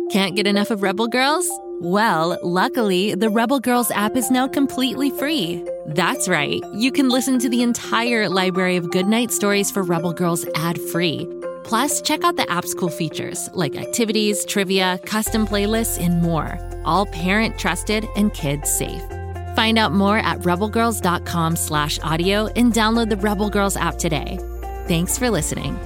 Can't get enough of Rebel Girls? Well, luckily, the Rebel Girls app is now completely free. That's right. You can listen to the entire library of goodnight stories for Rebel Girls ad-free. Plus, check out the app's cool features like activities, trivia, custom playlists, and more. All parent-trusted and kids-safe. Find out more at rebelgirls.com/audio and download the Rebel Girls app today. Thanks for listening.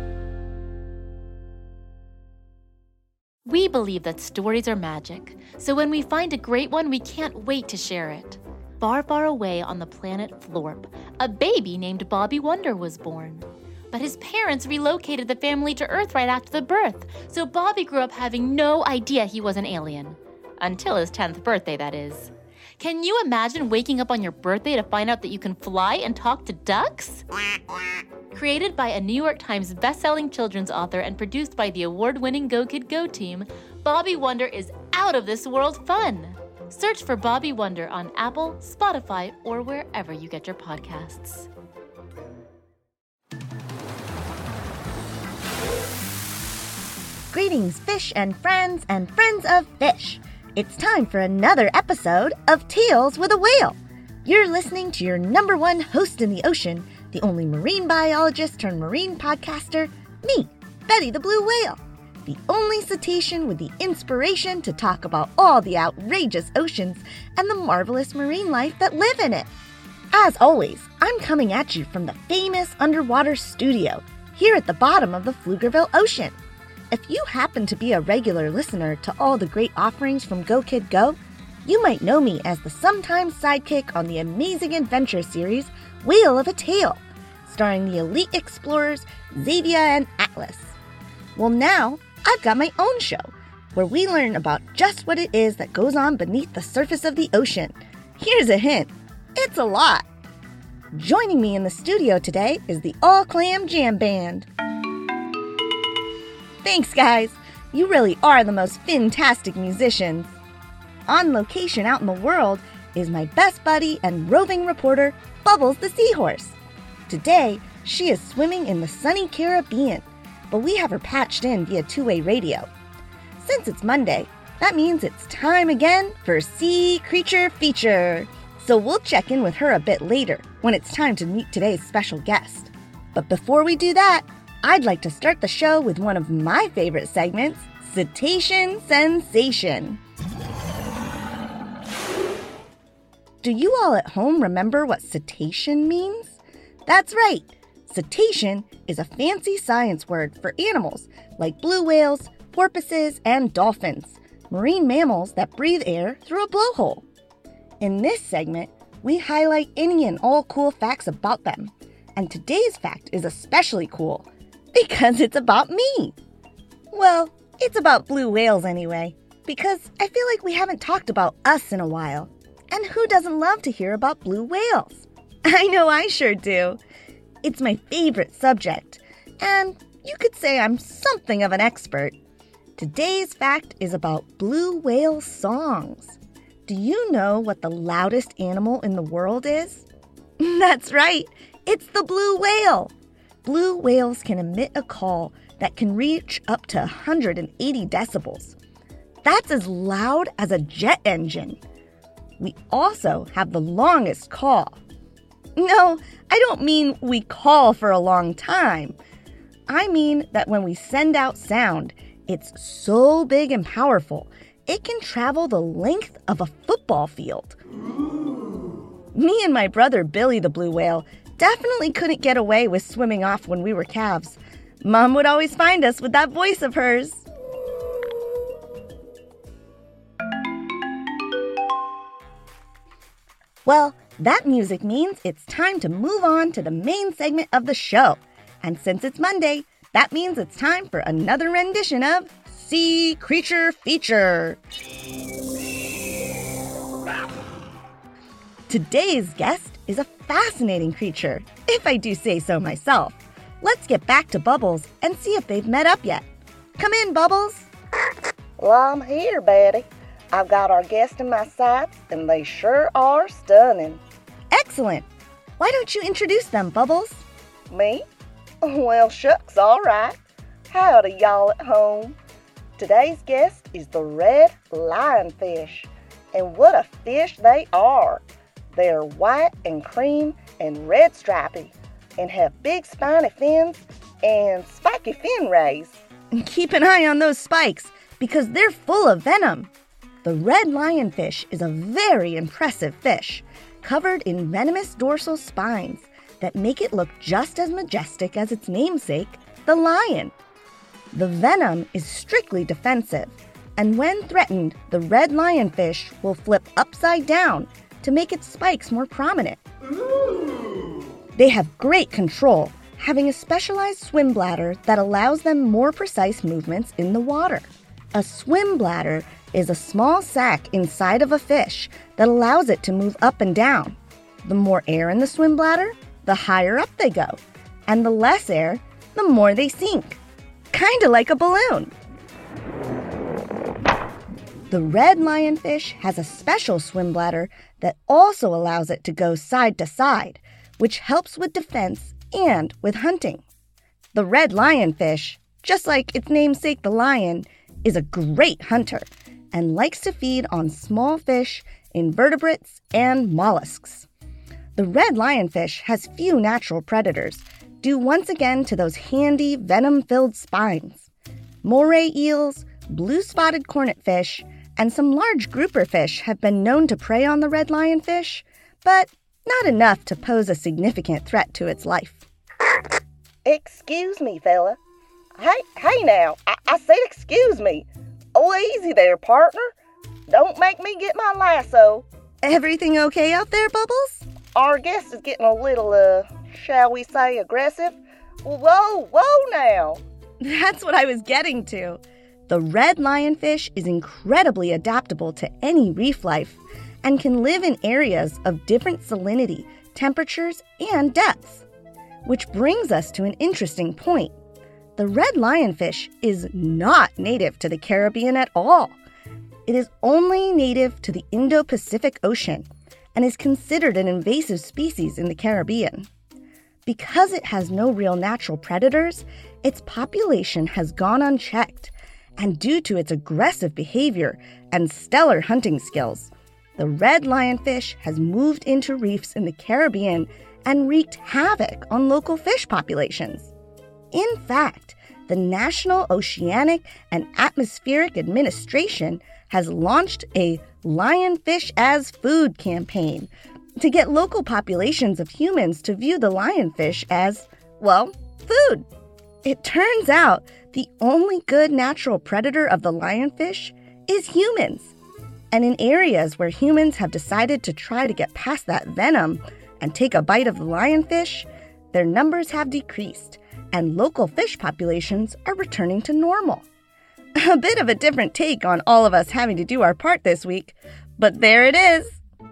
We believe that stories are magic, so when we find a great one, we can't wait to share it. Far, far away on the planet Florp, a baby named Bobby Wonder was born. But his parents relocated the family to Earth right after the birth, so Bobby grew up having no idea he was an alien. Until his 10th birthday, that is. Can you imagine waking up on your birthday to find out that you can fly and talk to ducks? Created by a New York Times best-selling children's author and produced by the award-winning Go Kid Go team, Bobby Wonder is out of this world fun. Search for Bobby Wonder on Apple, Spotify, or wherever you get your podcasts. Greetings, fish and friends of fish. It's time for another episode of Tales with a Whale. You're listening to your number one host in the ocean, the only marine biologist turned marine podcaster, me, Betty the Blue Whale, the only cetacean with the inspiration to talk about all the outrageous oceans and the marvelous marine life that live in it. As always, I'm coming at you from the famous underwater studio here at the bottom of the Pflugerville Ocean. If you happen to be a regular listener to all the great offerings from Go Kid Go, you might know me as the sometime sidekick on the amazing adventure series Whale of a Tale, starring the elite explorers Xavier and Atlas. Well, now I've got my own show, where we learn about just what it is that goes on beneath the surface of the ocean. Here's a hint. It's a lot. Joining me in the studio today is the All Clam Jam Band. Thanks, guys. You really are the most fantastic musicians. On location out in the world is my best buddy and roving reporter, Bubbles the Seahorse. Today, she is swimming in the sunny Caribbean, but we have her patched in via two-way radio. Since it's Monday, that means it's time again for Sea Creature Feature. So we'll check in with her a bit later when it's time to meet today's special guest. But before we do that, I'd like to start the show with one of my favorite segments, Cetacean Sensation. Do you all at home remember what cetacean means? That's right. Cetacean is a fancy science word for animals like blue whales, porpoises, and dolphins, marine mammals that breathe air through a blowhole. In this segment, we highlight any and all cool facts about them. And today's fact is especially cool because it's about me. Well, it's about blue whales anyway, because I feel like we haven't talked about us in a while. And who doesn't love to hear about blue whales? I know I sure do. It's my favorite subject, and you could say I'm something of an expert. Today's fact is about blue whale songs. Do you know what the loudest animal in the world is? That's right, it's the blue whale. Blue whales can emit a call that can reach up to 180 decibels. That's as loud as a jet engine. We also have the longest call. No, I don't mean we call for a long time. I mean that when we send out sound, it's so big and powerful, it can travel the length of a football field. Me and my brother Billy the Blue Whale definitely couldn't get away with swimming off when we were calves. Mom would always find us with that voice of hers. Well, that music means it's time to move on to the main segment of the show. And since it's Monday, that means it's time for another rendition of Sea Creature Feature. Today's guest is a fascinating creature, if I do say so myself. Let's get back to Bubbles and see if they've met up yet. Come in, Bubbles. Well, I'm here, Betty. I've got our guest in my sights, and they sure are stunning. Excellent. Why don't you introduce them, Bubbles? Me? Well, shucks, all right. Howdy, y'all at home. Today's guest is the red lionfish. And what a fish they are! They're white and cream and red stripy and have big spiny fins and spiky fin rays. And keep an eye on those spikes because they're full of venom. The red lionfish is a very impressive fish, covered in venomous dorsal spines that make it look just as majestic as its namesake, the lion. The venom is strictly defensive, and when threatened, the red lionfish will flip upside down to make its spikes more prominent. Ooh. They have great control, having a specialized swim bladder that allows them more precise movements in the water. A swim bladder is a small sac inside of a fish that allows it to move up and down. The more air in the swim bladder, the higher up they go, and the less air, the more they sink. Kinda like a balloon. The red lionfish has a special swim bladder that also allows it to go side to side, which helps with defense and with hunting. The red lionfish, just like its namesake the lion, is a great hunter and likes to feed on small fish, invertebrates, and mollusks. The red lionfish has few natural predators, due once again to those handy venom-filled spines. Moray eels, blue-spotted cornetfish, and some large grouper fish have been known to prey on the red lionfish, but not enough to pose a significant threat to its life. Excuse me, fella. Hey now, I said excuse me. Oh, easy there, partner. Don't make me get my lasso. Everything okay out there, Bubbles? Our guest is getting a little, shall we say, aggressive. Whoa now. That's what I was getting to. The red lionfish is incredibly adaptable to any reef life and can live in areas of different salinity, temperatures, and depths. Which brings us to an interesting point. The red lionfish is not native to the Caribbean at all. It is only native to the Indo-Pacific Ocean and is considered an invasive species in the Caribbean. Because it has no real natural predators, its population has gone unchecked, and due to its aggressive behavior and stellar hunting skills, the red lionfish has moved into reefs in the Caribbean and wreaked havoc on local fish populations. In fact, the National Oceanic and Atmospheric Administration has launched a Lionfish as Food campaign to get local populations of humans to view the lionfish as, well, food. It turns out the only good natural predator of the lionfish is humans. And in areas where humans have decided to try to get past that venom and take a bite of the lionfish, their numbers have decreased, and local fish populations are returning to normal. A bit of a different take on all of us having to do our part this week, but there it is.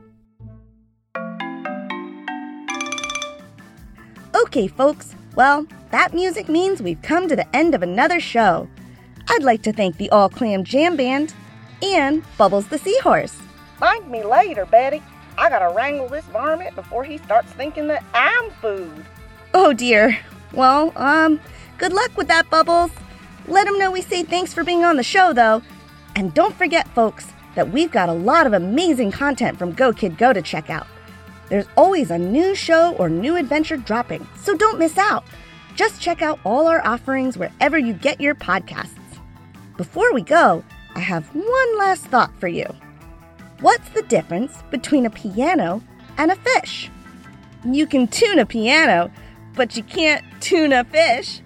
Okay, folks, well, that music means we've come to the end of another show. I'd like to thank the All Clam Jam Band and Bubbles the Seahorse. Thank me later, Betty. I gotta wrangle this varmint before he starts thinking that I'm food. Oh dear. Well, good luck with that, Bubbles. Let him know we say thanks for being on the show, though. And don't forget, folks, that we've got a lot of amazing content from Go Kid Go to check out. There's always a new show or new adventure dropping, so don't miss out. Just check out all our offerings wherever you get your podcasts. Before we go, I have one last thought for you. What's the difference between a piano and a fish? You can tune a piano, but you can't tune a fish.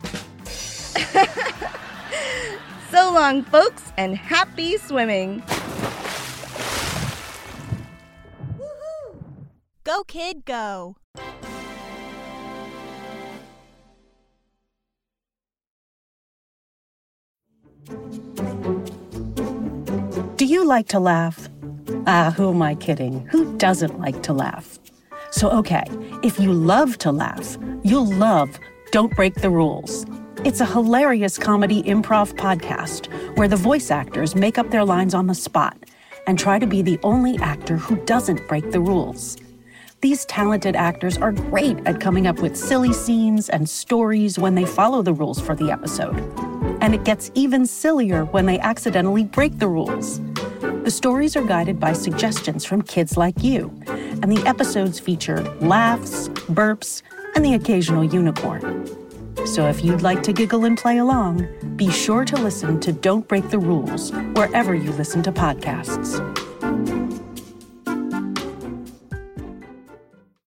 So long, folks, and happy swimming. Woohoo! Go, kid, go. Do you like to laugh? Who am I kidding? Who doesn't like to laugh? So, okay, if you love to laugh, you'll love Don't Break the Rules. It's a hilarious comedy improv podcast where the voice actors make up their lines on the spot and try to be the only actor who doesn't break the rules. These talented actors are great at coming up with silly scenes and stories when they follow the rules for the episode. And it gets even sillier when they accidentally break the rules. The stories are guided by suggestions from kids like you, and the episodes feature laughs, burps, and the occasional unicorn. So if you'd like to giggle and play along, be sure to listen to Don't Break the Rules wherever you listen to podcasts.